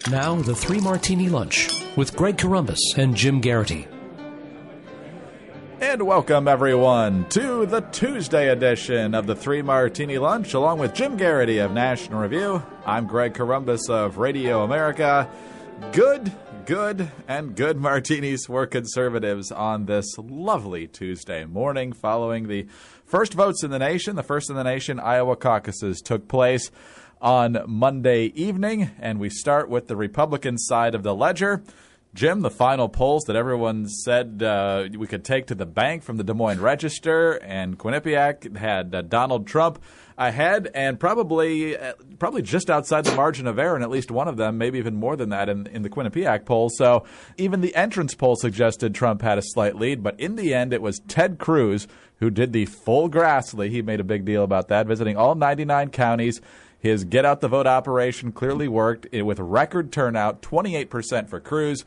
Now, the Three Martini Lunch with Greg Corombos and Jim Garrity. And welcome, everyone, to the Tuesday edition of the Three Martini Lunch, along with Jim Garrity of National Review. I'm Greg Corombos of Radio America. Good martinis for conservatives on this lovely Tuesday morning following the first votes in the nation. The first in the nation Iowa caucuses took place on Monday evening, and we start with the Republican side of the ledger. Jim, the final polls that everyone said we could take to the bank from the Des Moines Register and Quinnipiac had Donald Trump ahead and probably just outside the margin of error in at least one of them, maybe even more than that in the Quinnipiac poll. So even the entrance poll suggested Trump had a slight lead, but in the end it was Ted Cruz who did the full Grassley. He made a big deal about that, visiting all 99 counties. His get-out-the-vote operation clearly worked with record turnout, 28% for Cruz,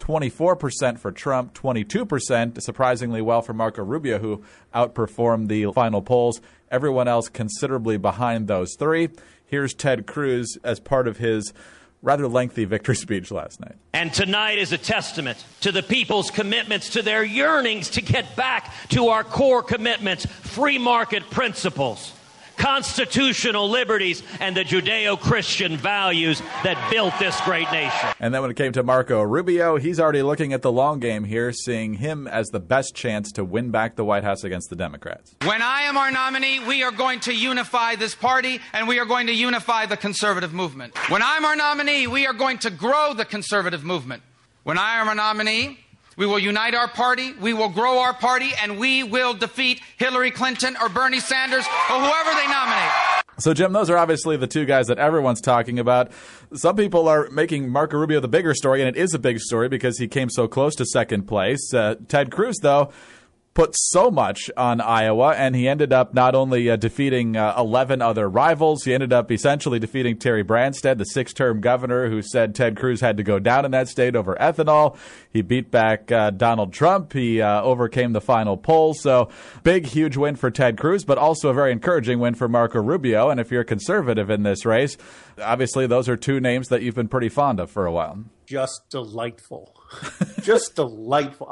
24% for Trump, 22%, surprisingly well for Marco Rubio, who outperformed the final polls. Everyone else considerably behind those three. Here's Ted Cruz as part of his rather lengthy victory speech last night. And tonight is a testament to the people's commitments, to their yearnings to get back to our core commitments, free market principles, constitutional liberties, and the Judeo-Christian values that built this great nation. And then when it came to Marco Rubio, he's already looking at the long game here, seeing him as the best chance to win back the White House against the Democrats. When I am our nominee, we are going to unify this party, and we are going to unify the conservative movement. When I'm our nominee, we are going to grow the conservative movement. When I am our nominee, we will unite our party, we will grow our party, and we will defeat Hillary Clinton or Bernie Sanders or whoever they nominate. So, Jim, those are obviously the two guys that everyone's talking about. Some people are making Marco Rubio the bigger story, and it is a big story because he came so close to second place. Ted Cruz, though, put so much on Iowa, and he ended up not only defeating 11 other rivals, he ended up essentially defeating Terry Branstad, the six-term governor who said Ted Cruz had to go down in that state over ethanol. He beat back Donald Trump. He overcame the final poll. So big, huge win for Ted Cruz, but also a very encouraging win for Marco Rubio. And if you're a conservative in this race, obviously those are two names that you've been pretty fond of for a while. Just delightful. Just delightful.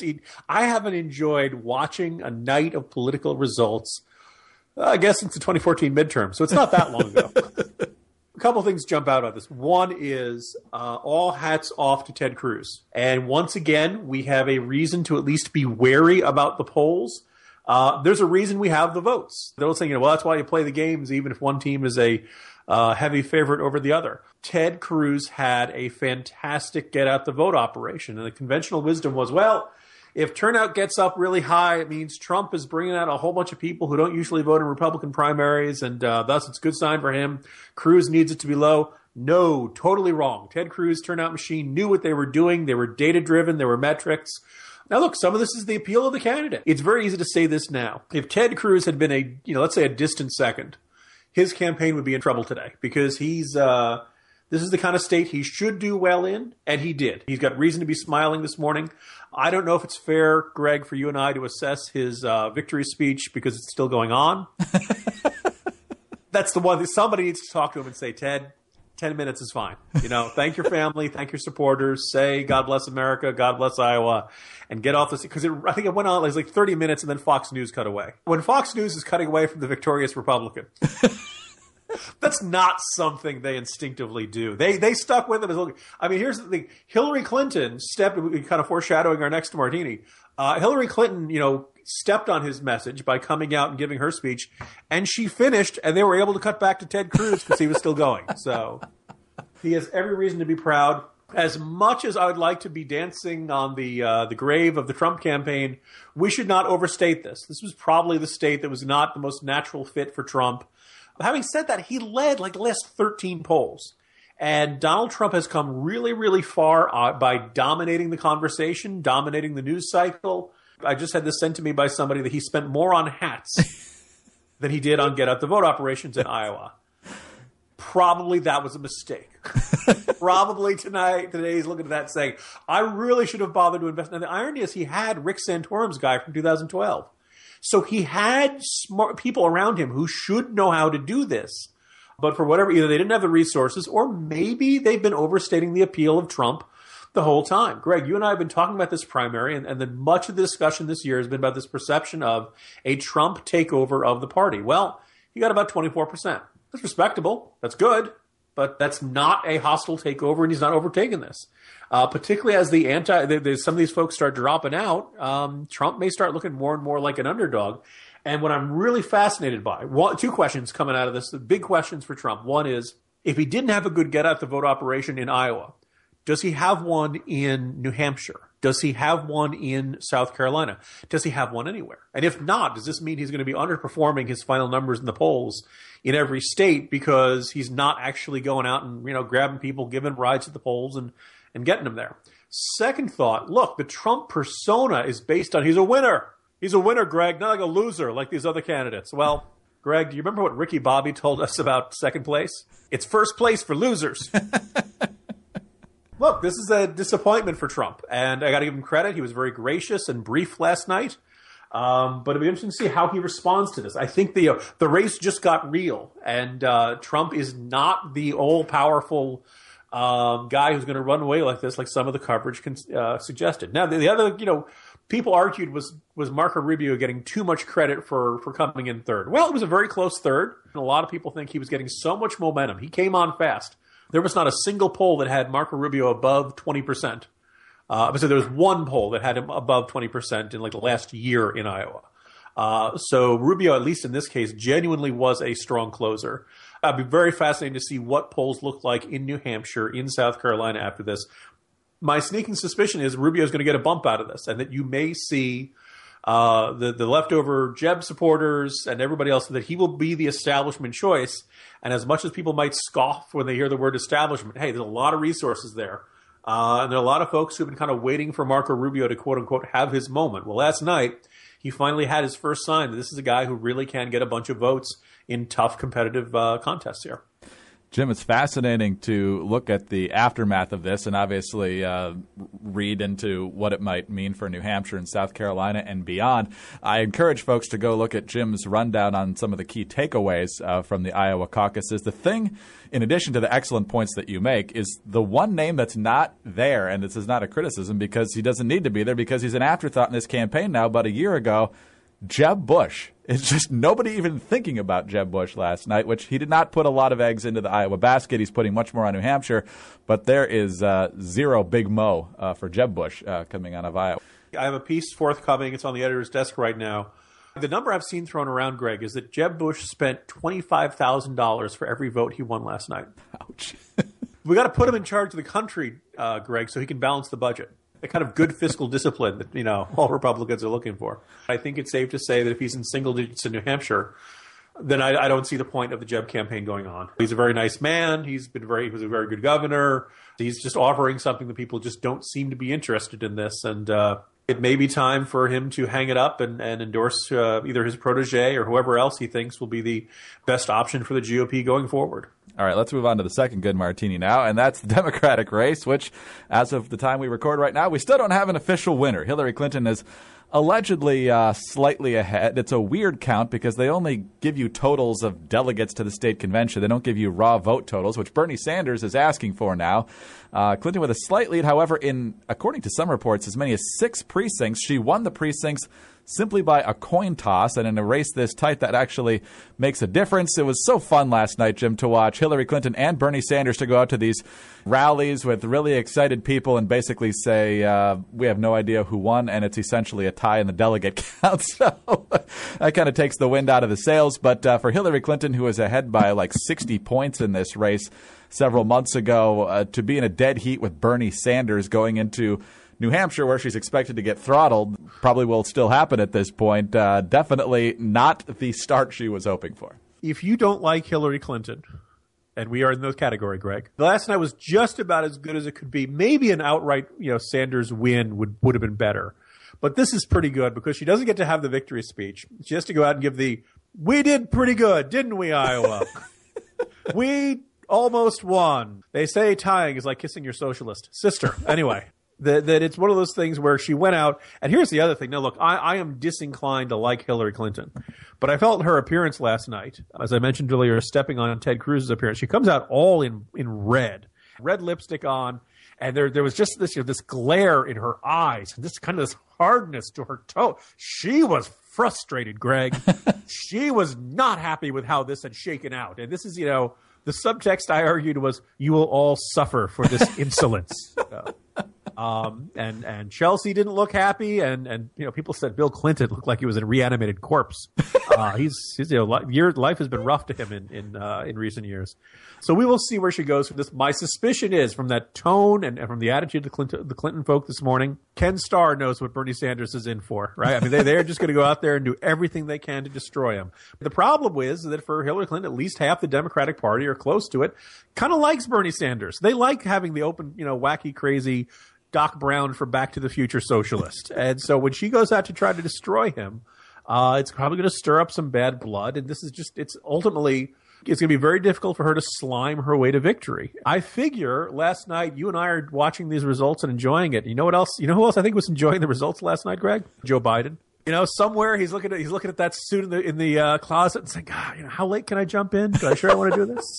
I haven't enjoyed watching a night of political results, I guess, since the 2014 midterm. So it's not that long ago. A couple of things jump out on this. One is all hats off to Ted Cruz. And once again, we have a reason to at least be wary about the polls. There's a reason we have the votes. They're saying, well, that's why you play the games, even if one team is a heavy favorite over the other. Ted Cruz had a fantastic get-out-the-vote operation, and the conventional wisdom was, well, if turnout gets up really high, it means Trump is bringing out a whole bunch of people who don't usually vote in Republican primaries, and thus it's a good sign for him. Cruz needs it to be low. No, totally wrong. Ted Cruz, turnout machine, knew what they were doing. They were data-driven. There were metrics. Now, look, some of this is the appeal of the candidate. It's very easy to say this now. If Ted Cruz had been let's say a distant second, his campaign would be in trouble today because this is the kind of state he should do well in, and he did. He's got reason to be smiling this morning. I don't know if it's fair, Greg, for you and I to assess his victory speech because it's still going on. That's the one that somebody needs to talk to him and say, Ted, 10 minutes is fine. Thank your family, thank your supporters, say God bless America, God bless Iowa, and get off this. Because I think it went on like 30 minutes and then Fox News cut away. When Fox News is cutting away from the victorious Republican, that's not something they instinctively do. They stuck with it. I mean, here's the thing. Hillary Clinton kind of foreshadowing our next martini. Hillary Clinton, stepped on his message by coming out and giving her speech, and she finished, and they were able to cut back to Ted Cruz because he was still going. So he has every reason to be proud. As much as I would like to be dancing on the grave of the Trump campaign, we should not overstate this. This was probably the state that was not the most natural fit for Trump. Having said that, he led like the last 13 polls. And Donald Trump has come really, really far by dominating the conversation, dominating the news cycle. I just had this sent to me by somebody that he spent more on hats than he did on get-out-the-vote operations in Iowa. Probably that was a mistake. Probably today he's looking at that saying, I really should have bothered to invest. Now, the irony is he had Rick Santorum's guy from 2012. So he had smart people around him who should know how to do this. But for whatever, either they didn't have the resources or maybe they've been overstating the appeal of Trump the whole time. Greg, you and I have been talking about this primary, and then much of the discussion this year has been about this perception of a Trump takeover of the party. Well, he got about 24%. That's respectable. That's good. But that's not a hostile takeover, and he's not overtaking this. Particularly as some of these folks start dropping out, Trump may start looking more and more like an underdog. And what I'm really fascinated by, two questions coming out of this, the big questions for Trump. One is, if he didn't have a good get-out-the-vote operation in Iowa, does he have one in New Hampshire? Does he have one in South Carolina? Does he have one anywhere? And if not, does this mean he's going to be underperforming his final numbers in the polls in every state because he's not actually going out and, grabbing people, giving rides at the polls and getting them there? Second thought, look, the Trump persona is based on he's a winner. He's a winner, Greg, not like a loser like these other candidates. Well, Greg, do you remember what Ricky Bobby told us about second place? It's first place for losers. Look, this is a disappointment for Trump, and I got to give him credit. He was very gracious and brief last night, but it'll be interesting to see how he responds to this. I think the race just got real, and Trump is not the all-powerful guy who's going to run away like this, like some of the coverage suggested. Now, the other, people argued was Marco Rubio getting too much credit for coming in third. Well, it was a very close third, and a lot of people think he was getting so much momentum. He came on fast. There was not a single poll that had Marco Rubio above 20%. So there was one poll that had him above 20% in the last year in Iowa. So Rubio, at least in this case, genuinely was a strong closer. It'd be very fascinating to see what polls look like in New Hampshire, in South Carolina after this. My sneaking suspicion is Rubio is going to get a bump out of this, and that you may see the leftover Jeb supporters and everybody else, that he will be the establishment choice. And as much as people might scoff when they hear the word establishment, hey, there's a lot of resources there. And there are a lot of folks who've been kind of waiting for Marco Rubio to, quote unquote, have his moment. Well, last night, he finally had his first sign that this is a guy who really can get a bunch of votes in tough competitive contests here. Jim, it's fascinating to look at the aftermath of this and obviously read into what it might mean for New Hampshire and South Carolina and beyond. I encourage folks to go look at Jim's rundown on some of the key takeaways from the Iowa caucuses. The thing, in addition to the excellent points that you make, is the one name that's not there, and this is not a criticism because he doesn't need to be there because he's an afterthought in this campaign now. But a year ago, Jeb Bush. It's just nobody even thinking about Jeb Bush last night, which he did not put a lot of eggs into the Iowa basket. He's putting much more on New Hampshire, but there is zero Big Mo for Jeb Bush coming out of Iowa. I have a piece forthcoming. It's on the editor's desk right now. The number I've seen thrown around, Greg, is that Jeb Bush spent $25,000 for every vote he won last night. Ouch. We got to put him in charge of the country, Greg, so he can balance the budget. The kind of good fiscal discipline that, all Republicans are looking for. I think it's safe to say that if he's in single digits in New Hampshire, then I don't see the point of the Jeb campaign going on. He's a very nice man. He was a very good governor. He's just offering something that people just don't seem to be interested in this. And it may be time for him to hang it up and endorse either his protege or whoever else he thinks will be the best option for the GOP going forward. All right, let's move on to the second good martini now, and that's the Democratic race, which, as of the time we record right now, we still don't have an official winner. Hillary Clinton is allegedly slightly ahead. It's a weird count because they only give you totals of delegates to the state convention. They don't give you raw vote totals, which Bernie Sanders is asking for now. Clinton with a slight lead, however, in, according to some reports, as many as 6 precincts. She won the precincts simply by a coin toss, and in a race this tight, that actually makes a difference. It was so fun last night, Jim, to watch Hillary Clinton and Bernie Sanders to go out to these rallies with really excited people and basically say, we have no idea who won, and it's essentially a tie in the delegate count. So that kind of takes the wind out of the sails. But for Hillary Clinton, who was ahead by like 60 points in this race several months ago, to be in a dead heat with Bernie Sanders going into New Hampshire, where she's expected to get throttled, probably will still happen at this point. Definitely not the start she was hoping for. If you don't like Hillary Clinton, and we are in those category, Greg, the last night was just about as good as it could be. Maybe an outright, Sanders win would have been better. But this is pretty good because she doesn't get to have the victory speech. She has to go out and give we did pretty good, didn't we, Iowa? We almost won. They say tying is like kissing your socialist sister. Anyway. That it's one of those things where she went out, and here's the other thing. Now, look, I am disinclined to like Hillary Clinton, but I felt her appearance last night, as I mentioned earlier, stepping on Ted Cruz's appearance. She comes out all in red lipstick on, and there was just this this glare in her eyes, and this kind of this hardness to her tone. She was frustrated, Greg. She was not happy with how this had shaken out, and this is the subtext I argued was, you will all suffer for this insolence. And Chelsea didn't look happy, and people said Bill Clinton looked like he was a reanimated corpse. He's life has been rough to him in recent years. So we will see where she goes from this. My suspicion is, from that tone and from the attitude of the Clinton folk this morning, Ken Starr knows what Bernie Sanders is in for, right? I mean, they're just going to go out there and do everything they can to destroy him. The problem is that for Hillary Clinton, at least half the Democratic Party, or close to it, kind of likes Bernie Sanders. They like having the open, wacky, crazy Doc Brown for Back to the Future socialist. And so when she goes out to try to destroy him, it's probably going to stir up some bad blood. And this is it's going to be very difficult for her to slime her way to victory. I figure last night, you and I are watching these results and enjoying it. You know what else? You know who else I think was enjoying the results last night, Greg? Joe Biden. Somewhere he's looking at that suit in the closet and saying, God, how late can I jump in? Are you sure I want to do this?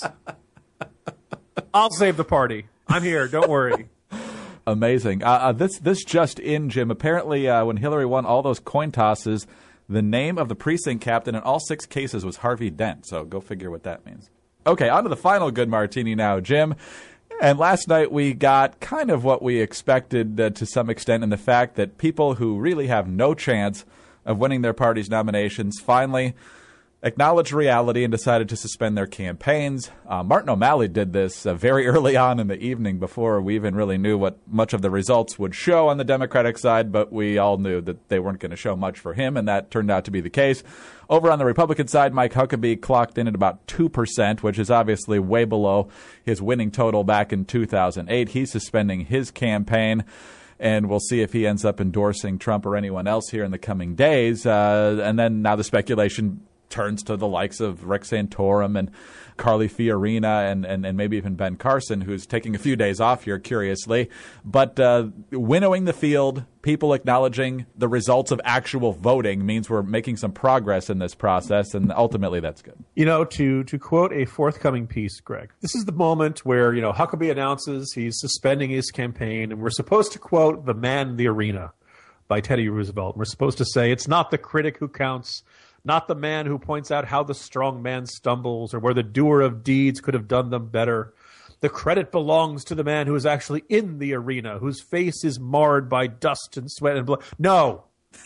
I'll save the party. I'm here. Don't worry. Amazing. This just in, Jim. Apparently, when Hillary won all those coin tosses, the name of the precinct captain in all 6 cases was Harvey Dent. So go figure what that means. Okay, on to the final good martini now, Jim. And last night we got kind of what we expected to some extent, in the fact that people who really have no chance of winning their party's nominations finally acknowledged reality and decided to suspend their campaigns. Martin O'Malley did this very early on in the evening, before we even really knew what much of the results would show on the Democratic side, but we all knew that they weren't going to show much for him, and that turned out to be the case. Over on the Republican side, Mike Huckabee clocked in at about 2%, which is obviously way below his winning total back in 2008. He's suspending his campaign, and we'll see if he ends up endorsing Trump or anyone else here in the coming days. And then now the speculation turns to the likes of Rick Santorum and Carly Fiorina and maybe even Ben Carson, who's taking a few days off here, curiously. But winnowing the field, people acknowledging the results of actual voting, means we're making some progress in this process, and ultimately that's good. To quote a forthcoming piece, Greg, this is the moment where, Huckabee announces he's suspending his campaign, and we're supposed to quote The Man in the Arena by Teddy Roosevelt. We're supposed to say, it's not the critic who counts, not the man who points out how the strong man stumbles or where the doer of deeds could have done them better. The credit belongs to the man who is actually in the arena, whose face is marred by dust and sweat and blood. No,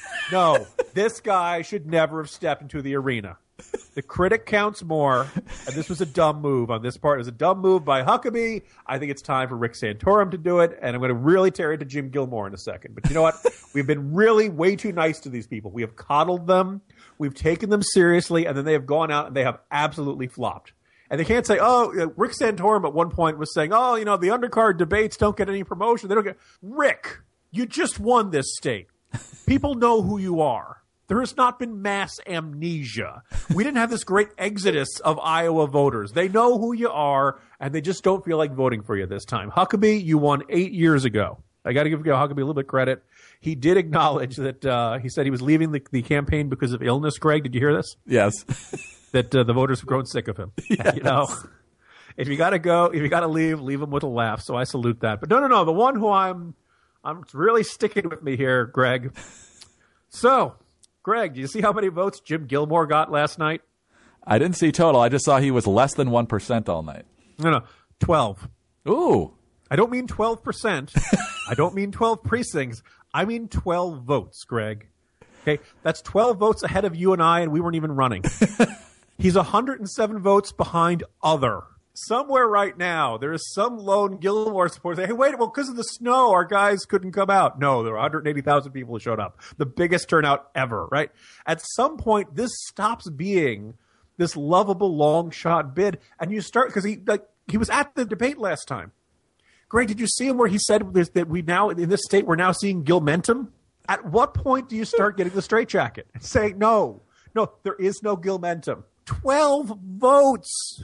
this guy should never have stepped into the arena. The critic counts more, and this was a dumb move on this part. It was a dumb move by Huckabee. I think it's time for Rick Santorum to do it, and I'm going to really tear into Jim Gilmore in a second. But you know what? We've been really way too nice to these people. We have coddled them. We've taken them seriously, and then they have gone out and they have absolutely flopped. And they can't say, Rick Santorum at one point was saying, the undercard debates don't get any promotion. They don't get. Rick, you just won this state. People know who you are. There has not been mass amnesia. We didn't have this great exodus of Iowa voters. They know who you are, and they just don't feel like voting for you this time. Huckabee, you won 8 years ago. I got to give Huckabee a little bit of credit. He did acknowledge that he said he was leaving the campaign because of illness. Greg, did you hear this? Yes. That the voters have grown sick of him. Yes. If you got to go, if you got to leave him with a laugh. So I salute that. But no. The one who I'm really sticking with me here, Greg. So, Greg, do you see how many votes Jim Gilmore got last night? I didn't see total. I just saw he was less than 1% all night. No, 12. Ooh. I don't mean 12%. I don't mean 12 precincts. I mean 12 votes, Greg. Okay, that's 12 votes ahead of you and I, and we weren't even running. He's 107 votes behind other. Somewhere right now, there is some lone Gilmore supporter saying, hey, wait, because of the snow, our guys couldn't come out. No, there were 180,000 people who showed up. The biggest turnout ever, right? At some point, this stops being this lovable long shot bid, and you start, because he was at the debate last time. Greg, did you see him where he said that we now, in this state, we're now seeing Gilmentum? At what point do you start getting the straitjacket and saying, no, there is no Gilmentum? 12 votes.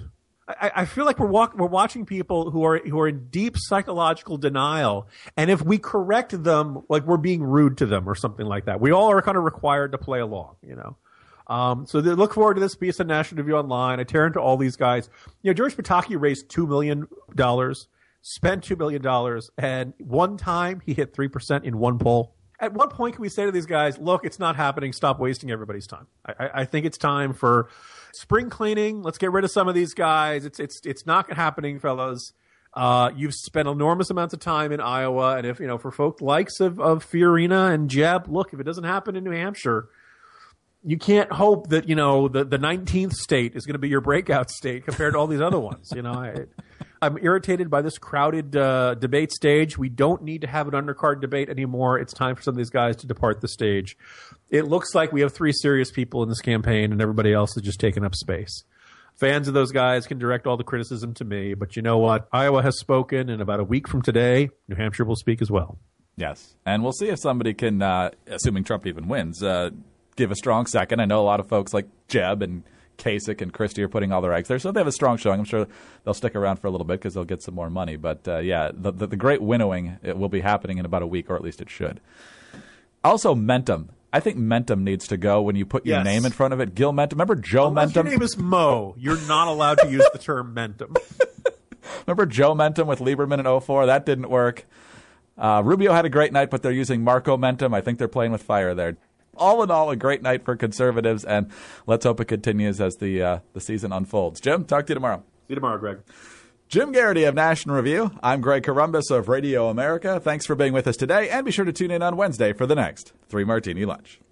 I feel like we're watching people who are in deep psychological denial, and if we correct them, like we're being rude to them or something like that. We all are kind of required to play along, you know. So look forward to this piece on National Review Online. I tear into all these guys. You know, George Pataki raised $2 million, spent $2 million, and one time he hit 3% in one poll. At what point can we say to these guys, look, it's not happening. Stop wasting everybody's time. I think it's time for spring cleaning. Let's get rid of some of these guys. It's not happening, fellas. You've spent enormous amounts of time in Iowa, and if you know, for folk likes of Fiorina and Jeb, look, if it doesn't happen in New Hampshire, you can't hope that you know the 19th state is going to be your breakout state compared to all these other ones. You know, I'm irritated by this crowded debate stage. We don't need to have an undercard debate anymore. It's time for some of these guys to depart the stage. It looks like we have 3 serious people in this campaign, and everybody else is just taking up space. Fans of those guys can direct all the criticism to me, but you know what? Iowa has spoken, and about a week from today, New Hampshire will speak as well. Yes, and we'll see if somebody can, assuming Trump even wins, give a strong second. I know a lot of folks like Jeb and Kasich and Christie are putting all their eggs there, so they have a strong showing. I'm sure they'll stick around for a little bit because they'll get some more money. But, the great winnowing it will be happening in about a week, or at least it should. Also, Mentum. I think Mentum needs to go when you put your name in front of it. Gil Mentum. Remember Joe Mentum? Your name is Mo. You're not allowed to use the term Mentum. Remember Joe Mentum with Lieberman in 2004? That didn't work. Rubio had a great night, but they're using Marco Mentum. I think they're playing with fire there. All in all, a great night for conservatives, and let's hope it continues as the season unfolds. Jim, talk to you tomorrow. See you tomorrow, Greg. Jim Garrity of National Review. I'm Greg Corombos of Radio America. Thanks for being with us today, and be sure to tune in on Wednesday for the next 3 Martini Lunch.